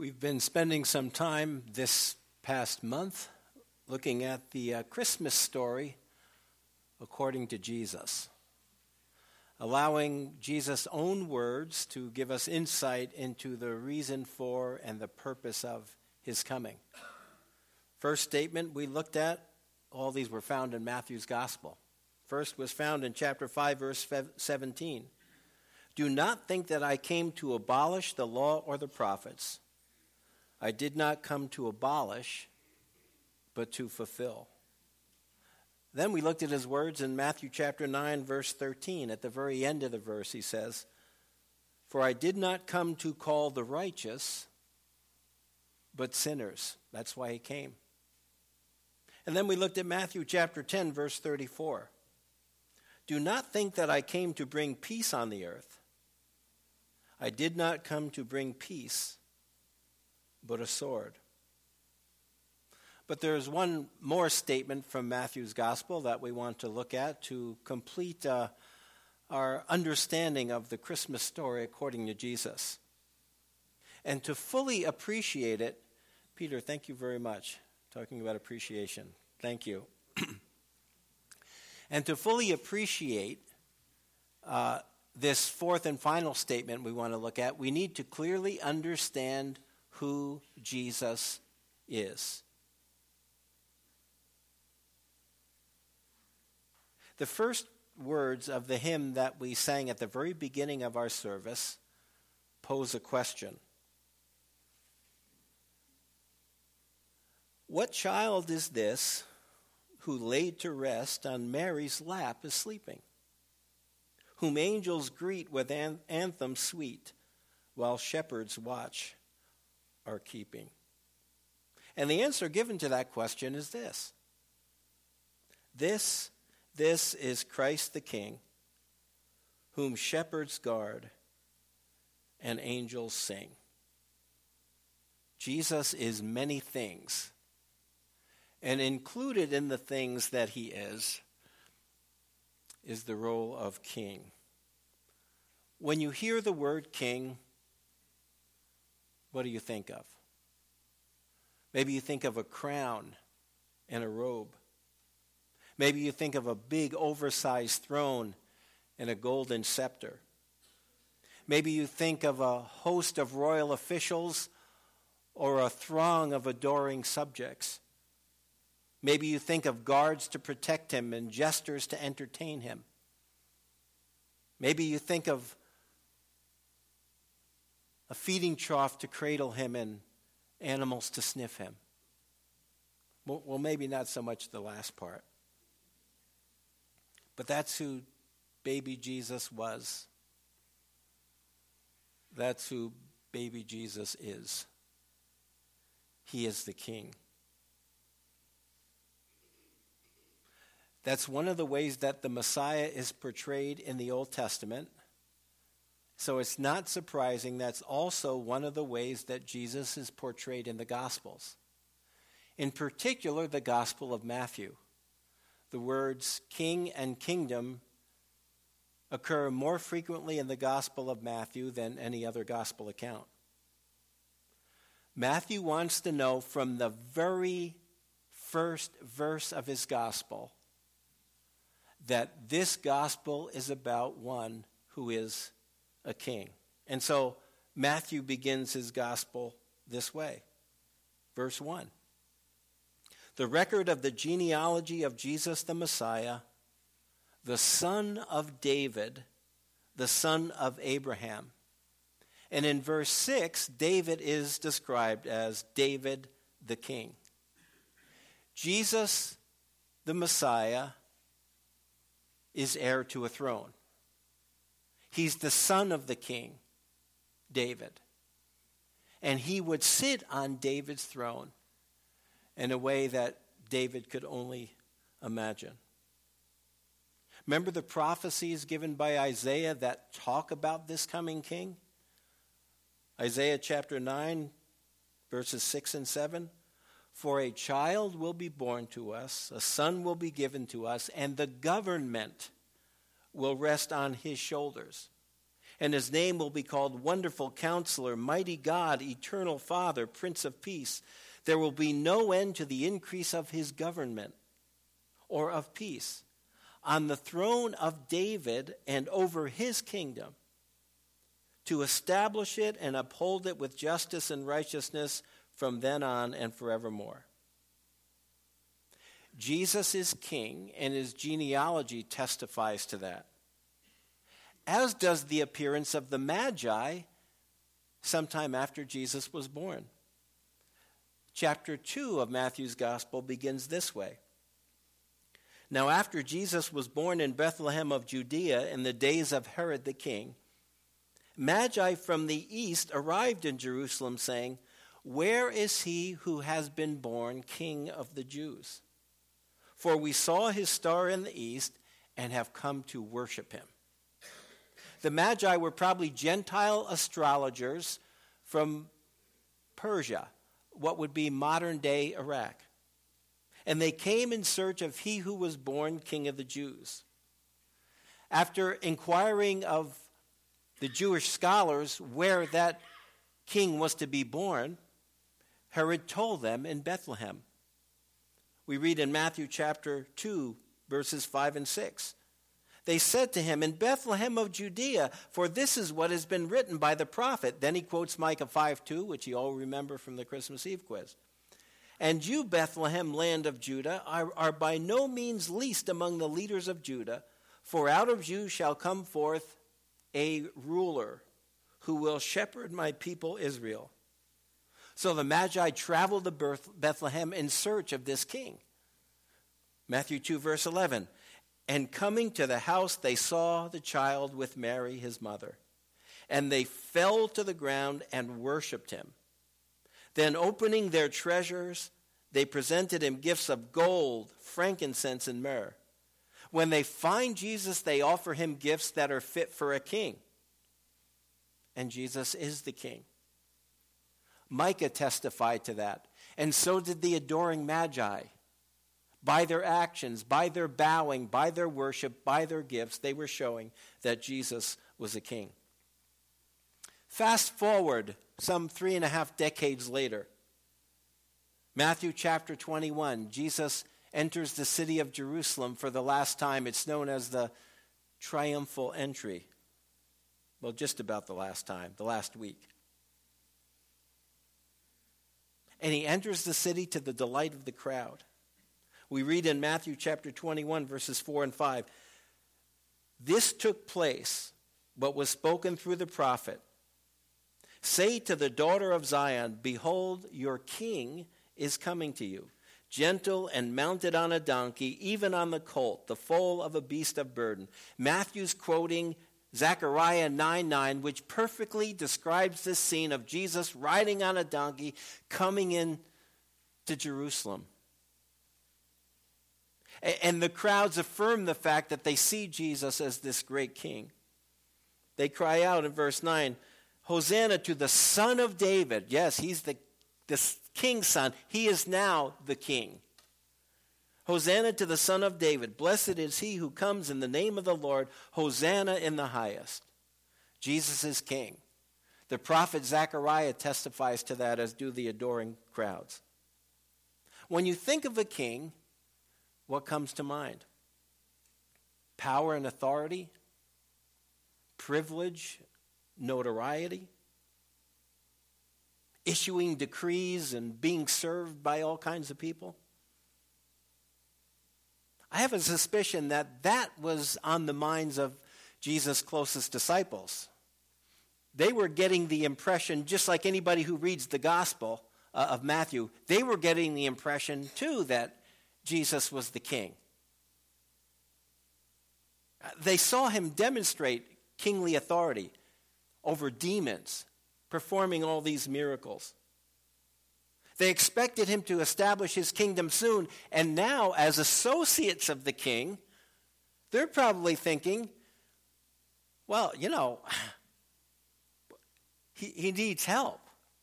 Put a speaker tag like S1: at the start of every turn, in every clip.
S1: We've been spending some time this past month looking at the Christmas story according to Jesus, allowing Jesus' own words to give us insight into the reason for and the purpose of his coming. First statement we looked at, all these were found in Matthew's Gospel. First was found in chapter 5, verse 17. Do not think that I came to abolish the law or the prophets. I did not come to abolish, but to fulfill. Then we looked at his words in Matthew chapter 9, verse 13. At the very end of the verse, he says, For I did not come to call the righteous, but sinners. That's why he came. And then we looked at Matthew chapter 10, verse 34. Do not think that I came to bring peace on the earth. I did not come to bring peace, but a sword. But there's one more statement from Matthew's Gospel that we want to look at to complete our understanding of the Christmas story according to Jesus. And to fully appreciate it, Peter, thank you very much. Talking about appreciation. Thank you. And to fully appreciate this fourth and final statement we want to look at, we need to clearly understand who Jesus is. The first words of the hymn that we sang at the very beginning of our service pose a question. What child is this who laid to rest on Mary's lap is sleeping, whom angels greet with anthems sweet, while shepherds watch are keeping? And the answer given to that question is this. This is Christ the King, whom shepherds guard and angels sing. Jesus is many things, and included in the things that he is the role of king. When you hear the word king, what do you think of? Maybe you think of a crown and a robe. Maybe you think of a big oversized throne and a golden scepter. Maybe you think of a host of royal officials or a throng of adoring subjects. Maybe you think of guards to protect him and jesters to entertain him. Maybe you think of a feeding trough to cradle him and animals to sniff him. Well, maybe not so much the last part. But that's who baby Jesus was. That's who baby Jesus is. He is the King. That's one of the ways that the Messiah is portrayed in the Old Testament. So it's not surprising that's also one of the ways that Jesus is portrayed in the Gospels. In particular, the Gospel of Matthew. The words king and kingdom occur more frequently in the Gospel of Matthew than any other Gospel account. Matthew wants to know from the very first verse of his Gospel that this Gospel is about one who is a king. And so Matthew begins his Gospel this way. Verse 1. The record of the genealogy of Jesus the Messiah, the son of David, the son of Abraham. And in verse 6, David is described as David the King. Jesus the Messiah is heir to a throne. He's the son of the king, David. And he would sit on David's throne in a way that David could only imagine. Remember the prophecies given by Isaiah that talk about this coming king? Isaiah chapter 9, verses 6 and 7. For a child will be born to us, a son will be given to us, and the government will rest on his shoulders. And his name will be called Wonderful Counselor, Mighty God, Eternal Father, Prince of Peace. There will be no end to the increase of his government or of peace on the throne of David and over his kingdom, to establish it and uphold it with justice and righteousness from then on and forevermore. Jesus is king, and his genealogy testifies to that, as does the appearance of the Magi sometime after Jesus was born. Chapter 2 of Matthew's Gospel begins this way. Now after Jesus was born in Bethlehem of Judea in the days of Herod the king, Magi from the east arrived in Jerusalem, saying, "Where is he who has been born King of the Jews? For we saw his star in the east and have come to worship him." The Magi were probably Gentile astrologers from Persia, what would be modern-day Iraq. And they came in search of he who was born King of the Jews. After inquiring of the Jewish scholars where that king was to be born, Herod told them in Bethlehem. We read in Matthew chapter 2, verses 5 and 6. They said to him, "In Bethlehem of Judea, for this is what has been written by the prophet." Then he quotes Micah 5:2, which you all remember from the Christmas Eve quiz. "And you, Bethlehem, land of Judah, are by no means least among the leaders of Judah, for out of you shall come forth a ruler who will shepherd my people Israel." So the Magi traveled to Bethlehem in search of this king. Matthew 2, verse 11. "And coming to the house, they saw the child with Mary, his mother. And they fell to the ground and worshipped him. Then opening their treasures, they presented him gifts of gold, frankincense, and myrrh. When they find Jesus, they offer him gifts that are fit for a king. And Jesus is the king. Micah testified to that, and so did the adoring Magi. By their actions, by their bowing, by their worship, by their gifts, they were showing that Jesus was a king. Fast forward some 3.5 decades later. Matthew chapter 21, Jesus enters the city of Jerusalem for the last time. It's known as the triumphal entry. Well, just about the last time, the last week. And he enters the city to the delight of the crowd. We read in Matthew chapter 21, verses 4 and 5. "This took place, what was spoken through the prophet. Say to the daughter of Zion, behold, your king is coming to you, gentle and mounted on a donkey, even on the colt, the foal of a beast of burden." Matthew's quoting Zechariah 9:9, which perfectly describes this scene of Jesus riding on a donkey, coming in to Jerusalem. And the crowds affirm the fact that they see Jesus as this great king. They cry out in verse 9, "Hosanna to the Son of David." Yes, he's the king's son. He is now the king. "Hosanna to the Son of David. Blessed is he who comes in the name of the Lord. Hosanna in the highest." Jesus is king. The prophet Zechariah testifies to that, as do the adoring crowds. When you think of a king, what comes to mind? Power and authority, privilege, notoriety, issuing decrees and being served by all kinds of people. I have a suspicion that that was on the minds of Jesus' closest disciples. They were getting the impression, just like anybody who reads the Gospel of Matthew, they were getting the impression too that Jesus was the king. They saw him demonstrate kingly authority over demons, performing all these miracles. They expected him to establish his kingdom soon, and now, as associates of the king, they're probably thinking, well, he needs help.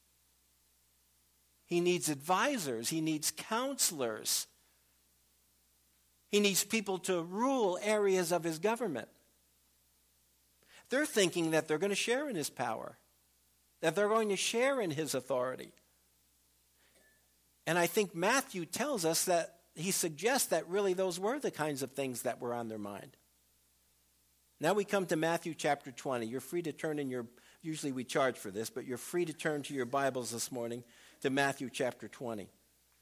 S1: He needs advisors. He needs counselors. He needs people to rule areas of his government. They're thinking that they're going to share in his power, that they're going to share in his authority. And I think Matthew tells us that he suggests that really those were the kinds of things that were on their mind. Now we come to Matthew chapter 20. You're free to turn in your, usually we charge for this, but you're free to turn to your Bibles this morning to Matthew chapter 20.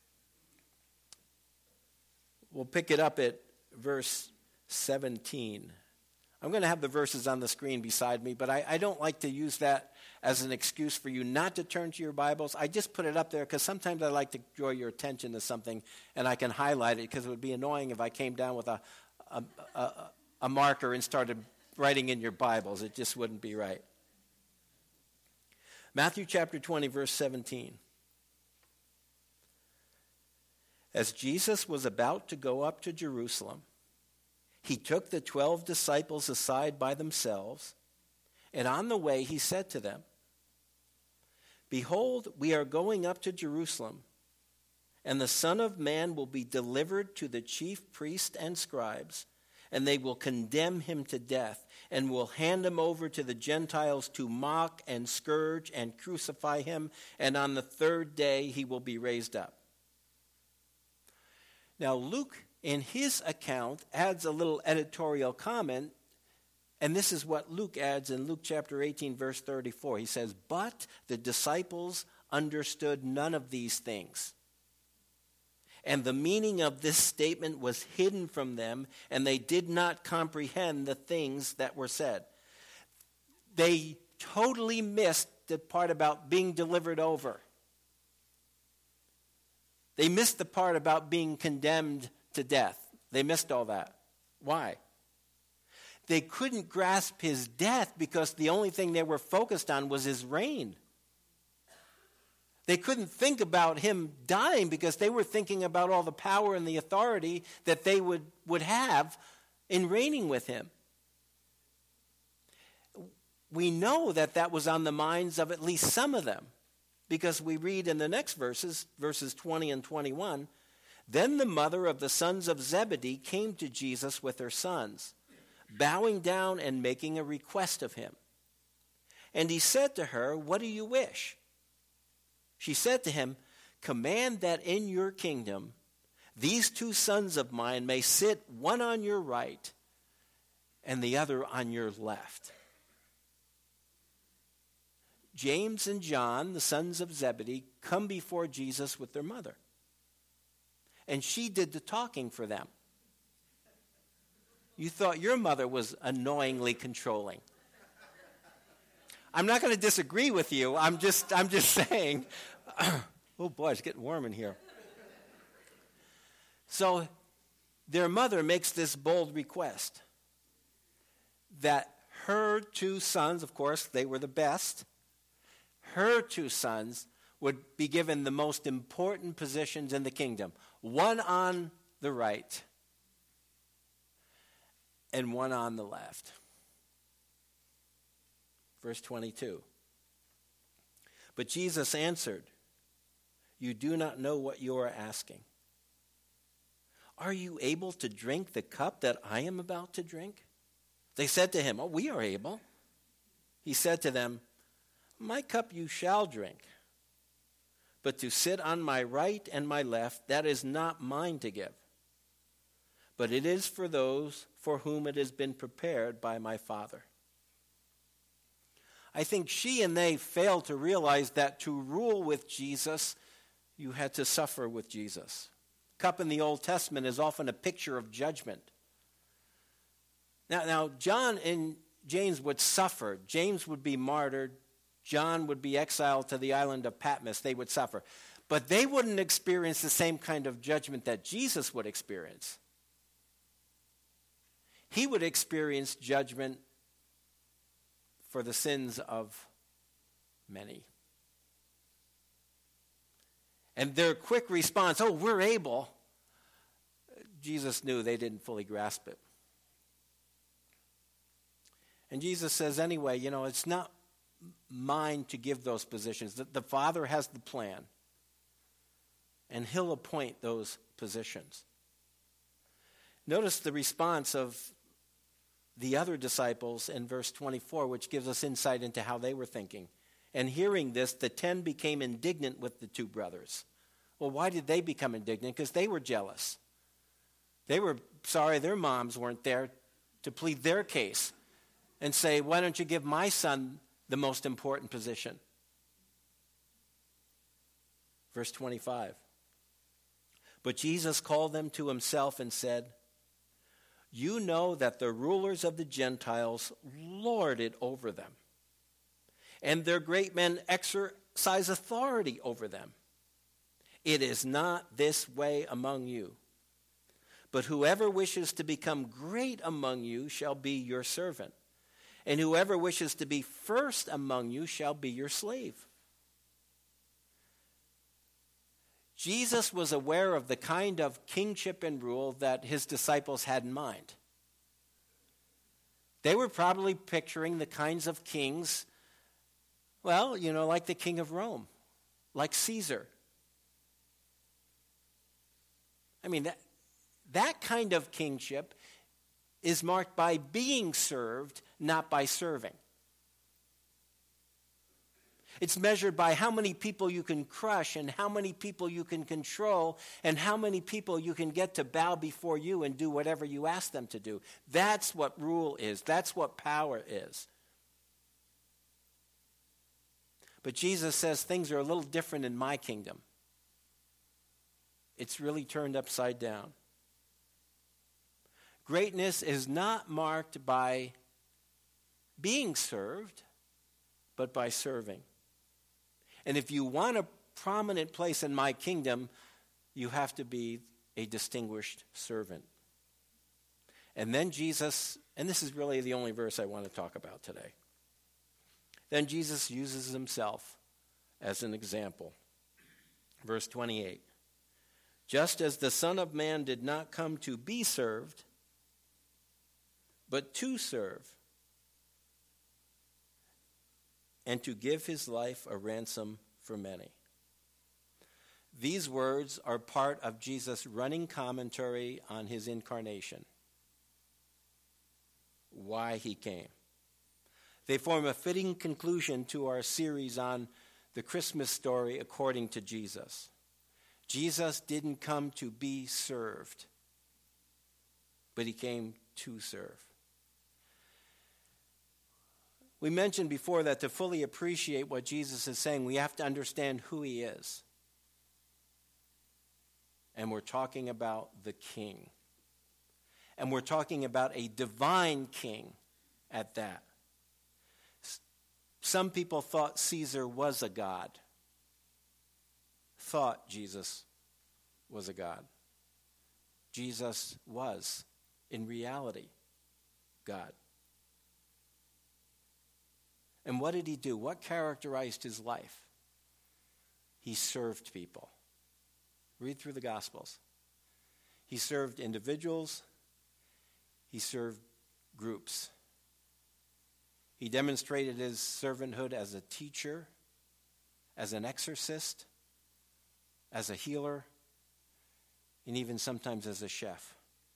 S1: We'll pick it up at verse 17. I'm going to have the verses on the screen beside me, but I don't like to use that as an excuse for you not to turn to your Bibles. I just put it up there because sometimes I like to draw your attention to something and I can highlight it, because it would be annoying if I came down with a marker and started writing in your Bibles. It just wouldn't be right. Matthew chapter 20, verse 17. As Jesus was about to go up to Jerusalem, he took the 12 disciples aside by themselves, and on the way he said to them, "Behold, we are going up to Jerusalem, and the Son of Man will be delivered to the chief priests and scribes, and they will condemn him to death, and will hand him over to the Gentiles to mock and scourge and crucify him, and on the third day he will be raised up." Now Luke, in his account, adds a little editorial comment, and this is what Luke adds in Luke chapter 18, verse 34. He says, "But the disciples understood none of these things, and the meaning of this statement was hidden from them, and they did not comprehend the things that were said." They totally missed the part about being delivered over. They missed the part about being condemned to death. They missed all that. Why? They couldn't grasp his death because the only thing they were focused on was his reign. They couldn't think about him dying because they were thinking about all the power and the authority that they would have in reigning with him. We know that that was on the minds of at least some of them, because we read in the next verses 20 and 21, "Then the mother of the sons of Zebedee came to Jesus with her sons, bowing down and making a request of him. And he said to her, 'What do you wish?' She said to him, 'Command that in your kingdom these two sons of mine may sit, one on your right and the other on your left.'" James and John, the sons of Zebedee, come before Jesus with their mother. And she did the talking for them. You thought your mother was annoyingly controlling. I'm not going to disagree with you. I'm just saying. Oh boy, it's getting warm in here. So their mother makes this bold request that her two sons, of course, they were the best, her two sons would be given the most important positions in the kingdom. One on the right and one on the left. Verse 22. But Jesus answered, "You do not know what you are asking. Are you able to drink the cup that I am about to drink?" They said to him, "Oh, we are able." He said to them, "My cup you shall drink, but to sit on my right and my left, that is not mine to give, but it is for those for whom it has been prepared by my Father." I think she and they failed to realize that to rule with Jesus, you had to suffer with Jesus. Cup in the Old Testament is often a picture of judgment. Now John and James would suffer. James would be martyred. John would be exiled to the island of Patmos. They would suffer. But they wouldn't experience the same kind of judgment that Jesus would experience. He would experience judgment for the sins of many. And their quick response, "Oh, we're able," Jesus knew they didn't fully grasp it. And Jesus says, anyway, it's not mine to give those positions. The Father has the plan, and he'll appoint those positions. Notice the response of the other disciples in verse 24, which gives us insight into how they were thinking. And hearing this, the 10 became indignant with the two brothers. Well, why did they become indignant? Because they were jealous. They were sorry their moms weren't there to plead their case and say, why don't you give my son the most important position? Verse 25. But Jesus called them to himself and said, you know that the rulers of the Gentiles lord it over them, and their great men exercise authority over them. It is not this way among you. But whoever wishes to become great among you shall be your servant, and whoever wishes to be first among you shall be your slave. Jesus was aware of the kind of kingship and rule that his disciples had in mind. They were probably picturing the kinds of kings, well, like the king of Rome, like Caesar. I mean, that kind of kingship is marked by being served, not by serving. It's measured by how many people you can crush and how many people you can control and how many people you can get to bow before you and do whatever you ask them to do. That's what rule is. That's what power is. But Jesus says things are a little different in my kingdom. It's really turned upside down. Greatness is not marked by being served, but by serving. And if you want a prominent place in my kingdom, you have to be a distinguished servant. And then Jesus, and this is really the only verse I want to talk about today. Then Jesus uses himself as an example. Verse 28. Just as the Son of Man did not come to be served, but to serve, and to give his life a ransom for many. These words are part of Jesus' running commentary on his incarnation, why he came. They form a fitting conclusion to our series on the Christmas story according to Jesus. Jesus didn't come to be served, but he came to serve. We mentioned before that to fully appreciate what Jesus is saying, we have to understand who he is. And we're talking about the king. And we're talking about a divine king at that. Some people thought Caesar was a god. Thought Jesus was a god. Jesus was, in reality, God. And what did he do? What characterized his life? He served people. Read through the Gospels. He served individuals. He served groups. He demonstrated his servanthood as a teacher, as an exorcist, as a healer, and even sometimes as a chef.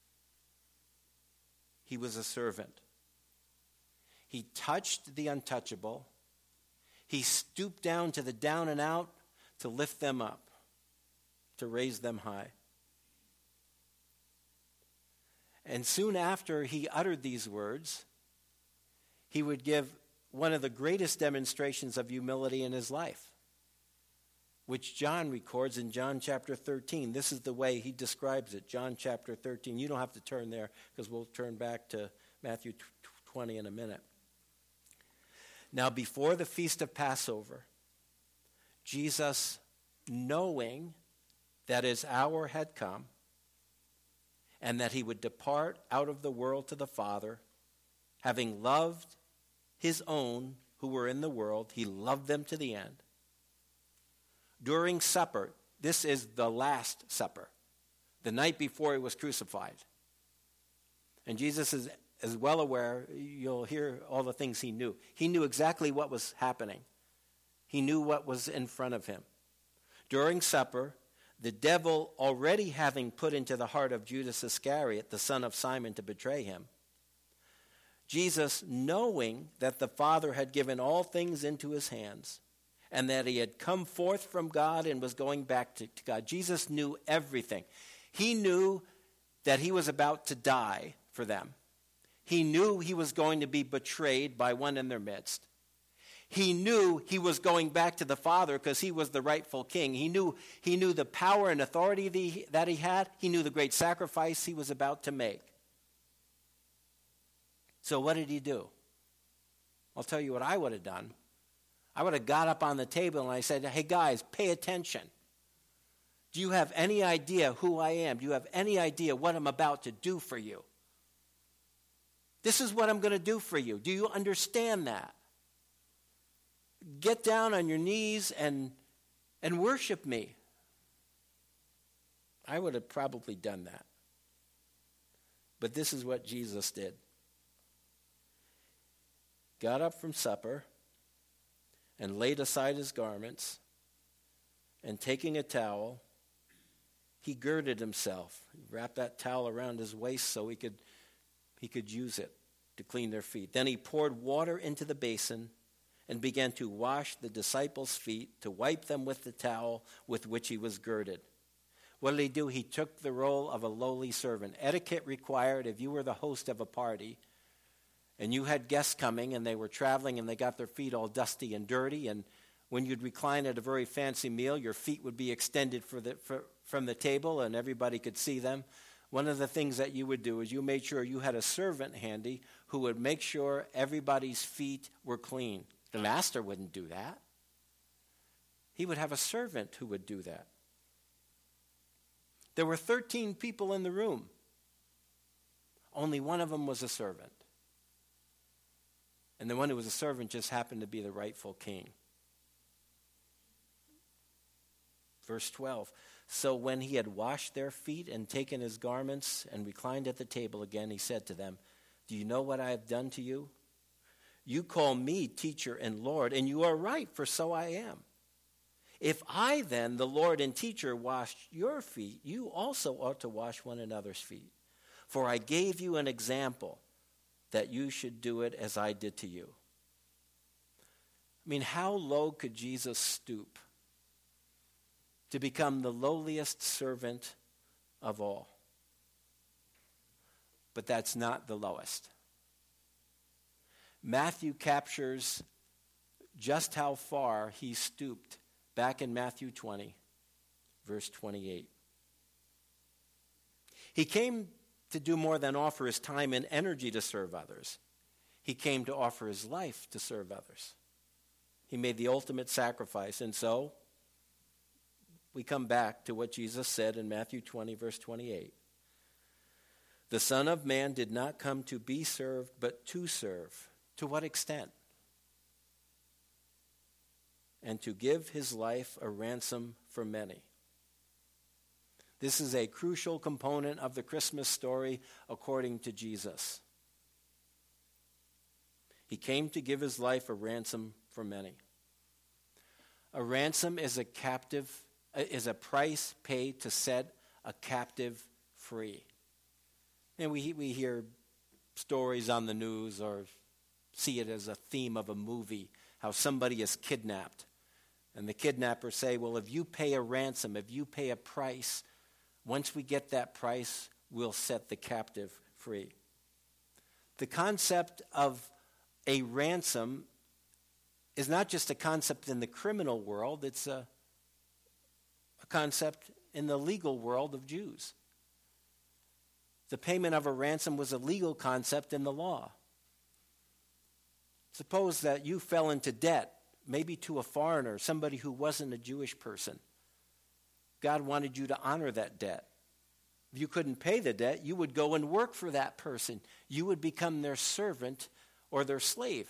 S1: He was a servant. He touched the untouchable. He stooped down to the down and out to lift them up, to raise them high. And soon after he uttered these words, he would give one of the greatest demonstrations of humility in his life, which John records in John chapter 13. This is the way he describes it, John chapter 13. You don't have to turn there because we'll turn back to Matthew 20 in a minute. Now, before the feast of Passover, Jesus, knowing that his hour had come and that he would depart out of the world to the Father, having loved his own who were in the world, he loved them to the end. During supper, this is the Last Supper, the night before he was crucified. And Jesus is well aware, you'll hear all the things he knew. He knew exactly what was happening. He knew what was in front of him. During supper, the devil already having put into the heart of Judas Iscariot, the son of Simon, to betray him, Jesus, knowing that the Father had given all things into his hands and that he had come forth from God and was going back to God. Jesus knew everything. He knew that he was about to die for them. He knew he was going to be betrayed by one in their midst. He knew he was going back to the Father because he was the rightful king. He knew the power and authority that he had. He knew the great sacrifice he was about to make. So what did he do? I'll tell you what I would have done. I would have got up on the table and I said, hey guys, pay attention. Do you have any idea who I am? Do you have any idea what I'm about to do for you? This is what I'm going to do for you. Do you understand that? Get down on your knees and worship me. I would have probably done that. But this is what Jesus did. Got up from supper and laid aside his garments, and taking a towel, he girded himself. He wrapped that towel around his waist so he could use it to clean their feet. Then he poured water into the basin and began to wash the disciples' feet, to wipe them with the towel with which he was girded. What did he do? He took the role of a lowly servant. Etiquette required, if you were the host of a party and you had guests coming and they were traveling and they got their feet all dusty and dirty, and when you'd recline at a very fancy meal, your feet would be extended from the table and everybody could see them. One of the things that you would do is you made sure you had a servant handy who would make sure everybody's feet were clean. The master wouldn't do that. He would have a servant who would do that. There were 13 people in the room. Only one of them was a servant. And the one who was a servant just happened to be the rightful king. Verse 12. So when he had washed their feet and taken his garments and reclined at the table again, he said to them, do you know what I have done to you? You call me teacher and Lord, and you are right, for so I am. If I then, the Lord and teacher, washed your feet, you also ought to wash one another's feet. For I gave you an example that you should do it as I did to you. I mean, how low could Jesus stoop to become the lowliest servant of all? But that's not the lowest. Matthew captures just how far he stooped back in Matthew 20, verse 28. He came to do more than offer his time and energy to serve others. He came to offer his life to serve others. He made the ultimate sacrifice. And so we come back to what Jesus said in Matthew 20, verse 28. The Son of Man did not come to be served, but to serve. To what extent? And to give his life a ransom for many. This is a crucial component of the Christmas story according to Jesus. He came to give his life a ransom for many. A ransom is a price paid to set a captive free. And we hear stories on the news or see it as a theme of a movie, how somebody is kidnapped. And the kidnappers say, well, if you pay a ransom, if you pay a price, once we get that price, we'll set the captive free. The concept of a ransom is not just a concept in the criminal world, it's a concept in the legal world of Jews. The payment of a ransom was a legal concept in the law. Suppose that you fell into debt, maybe to a foreigner, somebody who wasn't a Jewish person. God wanted you to honor that debt. If you couldn't pay the debt, you would go and work for that person. You would become their servant or their slave.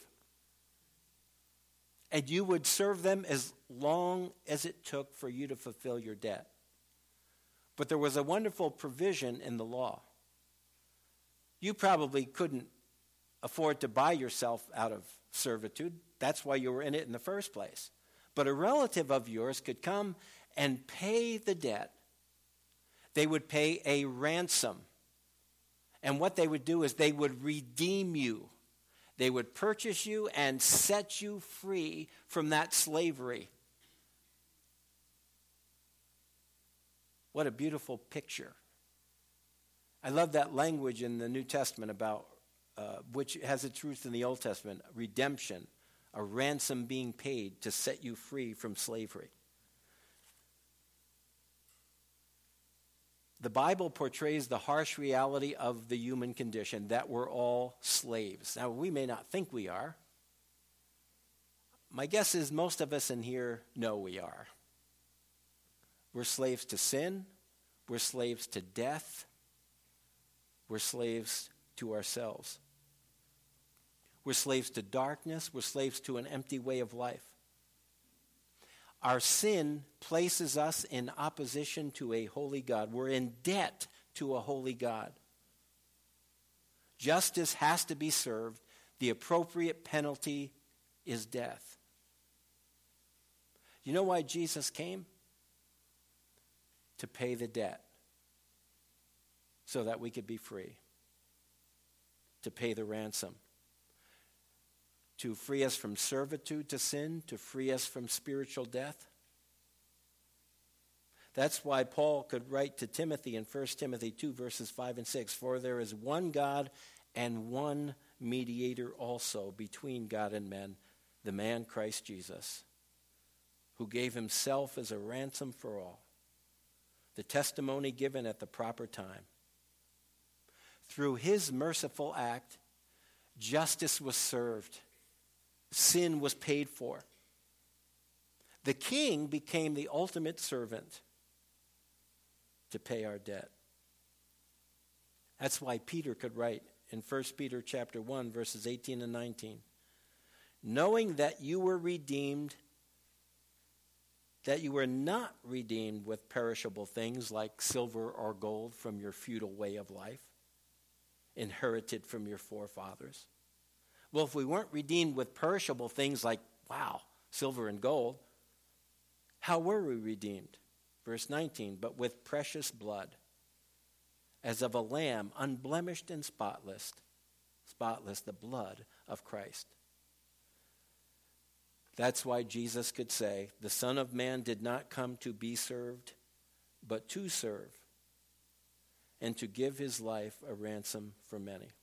S1: And you would serve them as long as it took for you to fulfill your debt. But there was a wonderful provision in the law. You probably couldn't afford to buy yourself out of servitude. That's why you were in it in the first place. But a relative of yours could come and pay the debt. They would pay a ransom. And what they would do is they would redeem you They would purchase you and set you free from that slavery. What a beautiful picture. I love that language in the New Testament about, which has its roots in the Old Testament, redemption, a ransom being paid to set you free from slavery. The Bible portrays the harsh reality of the human condition, that we're all slaves. Now, we may not think we are. My guess is most of us in here know we are. We're slaves to sin. We're slaves to death. We're slaves to ourselves. We're slaves to darkness. We're slaves to an empty way of life. Our sin places us in opposition to a holy God. We're in debt to a holy God. Justice has to be served. The appropriate penalty is death. You know why Jesus came? To pay the debt so that we could be free. To pay the ransom. To free us from servitude to sin, to free us from spiritual death. That's why Paul could write to Timothy in 1 Timothy 2, verses 5 and 6, "For there is one God and one mediator also between God and men, the man Christ Jesus, who gave himself as a ransom for all, the testimony given at the proper time. Through his merciful act, justice was served. Sin was paid for. The king became the ultimate servant to pay our debt." That's why Peter could write in 1 Peter chapter 1, verses 18 and 19, "Knowing that you were redeemed, that you were not redeemed with perishable things like silver or gold from your futile way of life, inherited from your forefathers." Well, if we weren't redeemed with perishable things like, silver and gold, how were we redeemed? Verse 19, "But with precious blood, as of a lamb, unblemished and spotless, the blood of Christ." That's why Jesus could say, "The Son of Man did not come to be served, but to serve, and to give his life a ransom for many."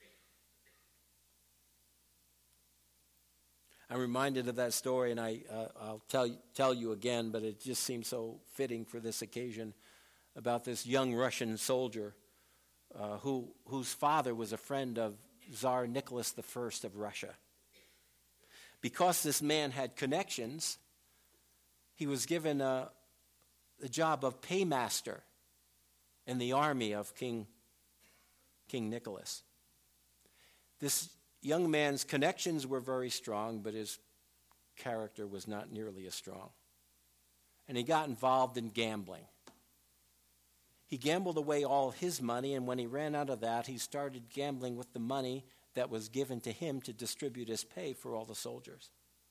S1: I'm reminded of that story, and I'll tell you again, but it just seems so fitting for this occasion, about this young Russian soldier whose father was a friend of Tsar Nicholas I of Russia. Because this man had connections, he was given the job of paymaster in the army of King Nicholas. This young man's connections were very strong, but his character was not nearly as strong. And he got involved in gambling. He gambled away all his money, and when he ran out of that, he started gambling with the money that was given to him to distribute his pay for all the soldiers.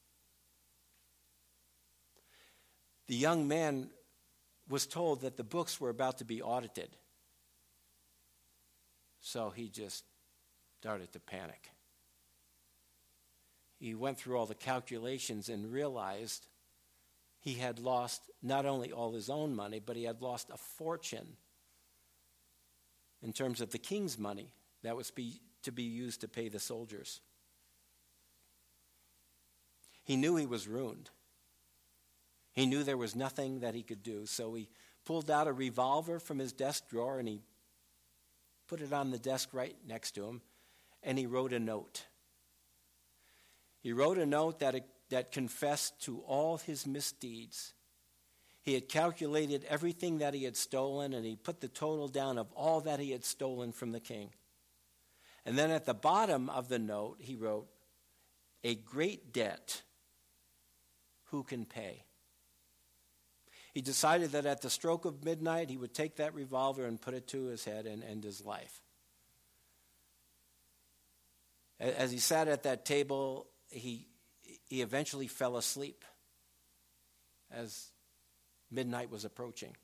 S1: The young man was told that the books were about to be audited. So he just started to panic. He went through all the calculations and realized he had lost not only all his own money, but he had lost a fortune in terms of the king's money that was to be used to pay the soldiers. He knew he was ruined. He knew there was nothing that he could do, so he pulled out a revolver from his desk drawer and he put it on the desk right next to him, and he wrote a note. He wrote a note that confessed to all his misdeeds. He had calculated everything that he had stolen, and he put the total down of all that he had stolen from the king. And then at the bottom of the note, he wrote, "A great debt, who can pay?" He decided that at the stroke of midnight, he would take that revolver and put it to his head and end his life. As he sat at that table, he eventually fell asleep as midnight was approaching.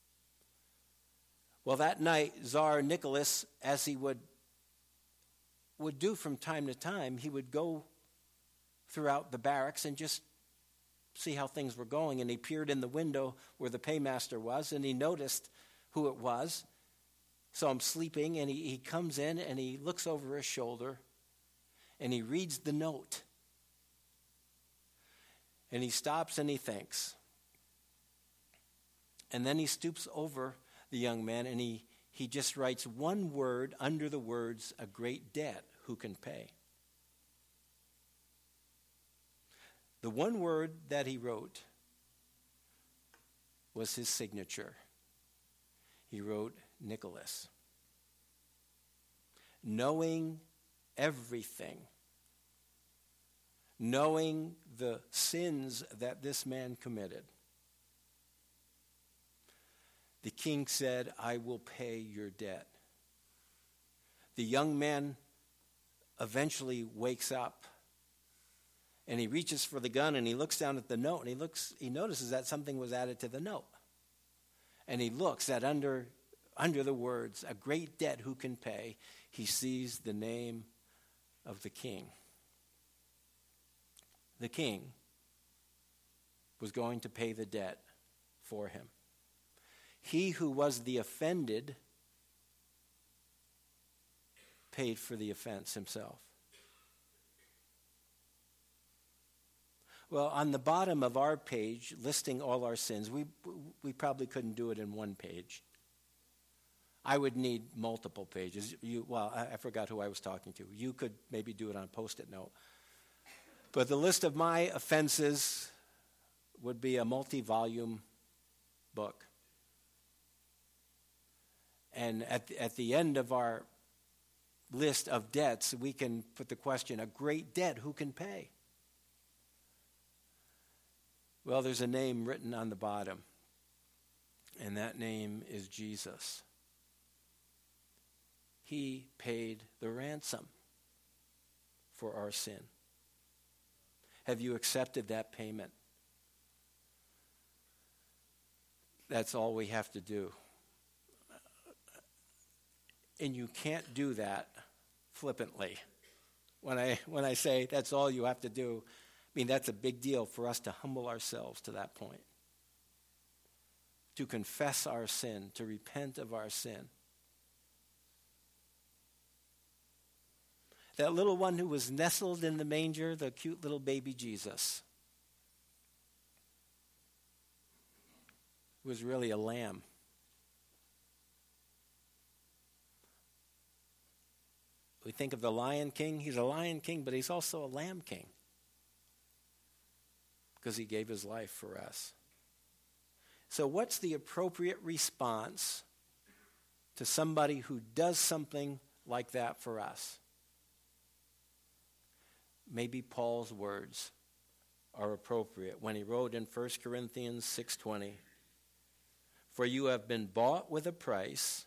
S1: Well, that night, Tsar Nicholas, as he would would do from time to time, he would go throughout the barracks and just see how things were going. And he peered in the window where the paymaster was, and he noticed who it was. Saw him sleeping, and he comes in and he looks over his shoulder and he reads the note. And he stops and he thinks. And then he stoops over the young man and he just writes one word under the words, "a great debt, who can pay?" The one word that he wrote was his signature. He wrote Nicholas. Knowing everything, knowing the sins that this man committed, the king said, "I will pay your debt." The young man eventually wakes up and he reaches for the gun and he looks down at the note and he notices that something was added to the note. And he looks at under the words, "a great debt, who can pay?" He sees the name of the king. The king was going to pay the debt for him. He who was the offended paid for the offense himself. Well, on the bottom of our page, listing all our sins, we probably couldn't do it in one page. I would need multiple pages. I forgot who I was talking to. You could maybe do it on a Post-it note. But the list of my offenses would be a multi-volume book. And at the end of our list of debts, we can put the question, "a great debt, who can pay?" Well, there's a name written on the bottom, and that name is Jesus. He paid the ransom for our sin. Have you accepted that payment? That's all we have to do. And you can't do that flippantly. When I say that's all you have to do, I mean, that's a big deal for us to humble ourselves to that point. To confess our sin, to repent of our sin. That little one who was nestled in the manger, the cute little baby Jesus, was really a lamb. We think of the Lion King. He's a Lion King, but he's also a Lamb King because he gave his life for us. So what's the appropriate response to somebody who does something like that for us? Maybe Paul's words are appropriate when he wrote in 1 Corinthians 6:20, "For you have been bought with a price,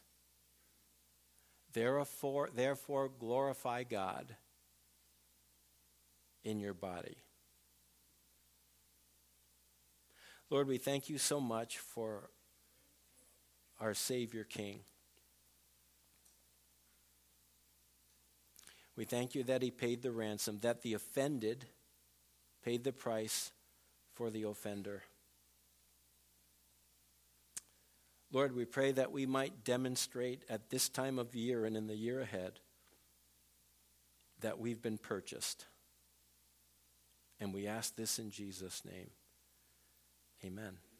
S1: therefore glorify God in your body." Lord, we thank you so much for our Savior King. We thank you that he paid the ransom, that the offended paid the price for the offender. Lord, we pray that we might demonstrate at this time of year and in the year ahead that we've been purchased. And we ask this in Jesus' name. Amen.